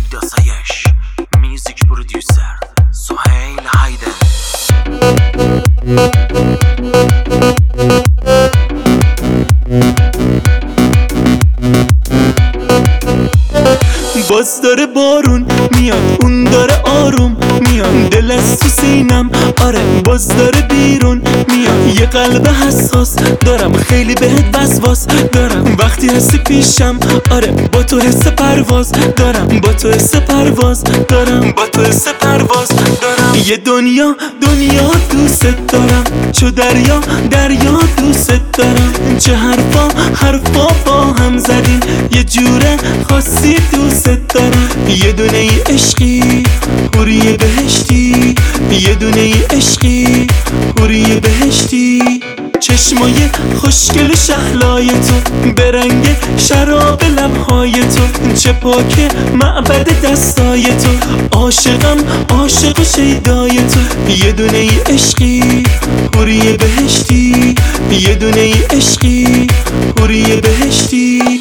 داسایش میوزیک پرودیوسر سهیل هایدر. باز داره بارون میاد، اون داره آروم میاد، دل از تو سینم آره باز داره بیرون میاد. یه قلب حساس دارم، خیلی بهت وسواس دارم، وقتی هستی پیشم آره با تو حس پرواز دارم، با تو حس پرواز دارم، با تو حس پرواز دارم. یه دنیا دوست دارم، چو دریا دوست دارم، چه حرفا با هم زدیم، یه جوره خاصی دوست دارم. یه دونه ای عشقی حوری بهشتی، یه دونه ای عشقی حوری بهشتی. چشمای خوشگل شهلای تو به رنگ شراب لبهای تو، چه پاک معبد دستای تو، عاشقم عاشق شیدای تو. یه دونه ای عشقی حوری بهشتی، یه دونه ای عشقی حوری بهشتی.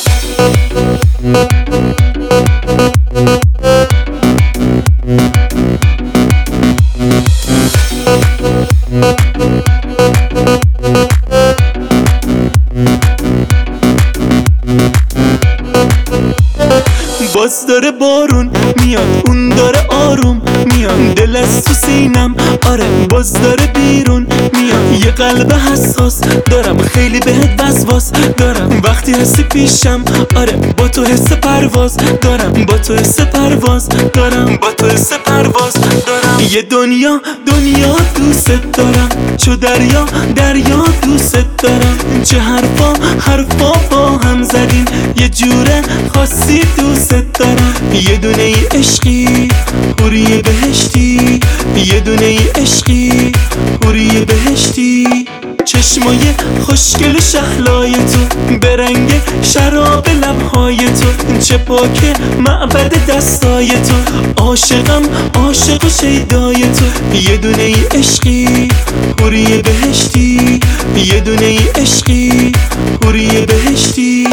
باز داره بارون میاد، اون داره آروم میاد، دل از تو سینم آره باز داره بیرون میاد. یه قلب حساس دارم، خیلی بهت وسواس دارم، وقتی هستی پیشم آره با تو حس پرواز دارم، با تو حس پرواز دارم، با تو حس پرواز دارم. یه دنیا دوست دارم، چو دریا دوست دارم، چه حرفا با هم زدیم، یه جوره خاصی دوست دارم. یه دونه ای عشقی حوری بهشتی، یه دونه ای عشقی حوری بهشتی. چشمای خوشگل شهلای تو به رنگ شراب لبهای تو، چه پاک معبد دستای تو، عاشقم عاشق شیدای تو. یه دونه ای عشقی حوری بهشتی، یه دونه ای عشقی حوری بهشتی.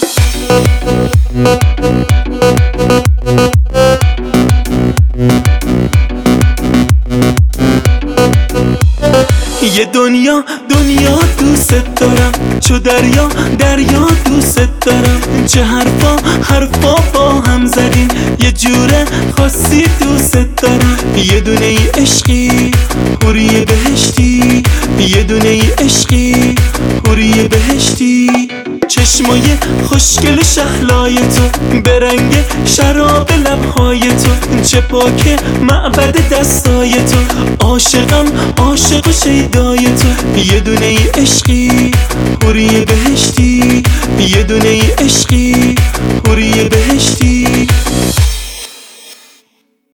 یه دنیا دوست دارم، چو دریا دوست دارم، چه حرفا با هم زدیم، یه جوره خاصی دوست دارم. یه دونه ای عشقی حوری بهشتی، یه دونه ای عشقی حوری بهشتی. چشمای خوشگل شهلای تو به رنگ شراب لبهای تو، چه پاک معبد دستای تو، عاشقم عاشق شیدای تو. یه دونه ای عشقی حوری بهشتی، یه دونه ای عشقی حوری بهشتی.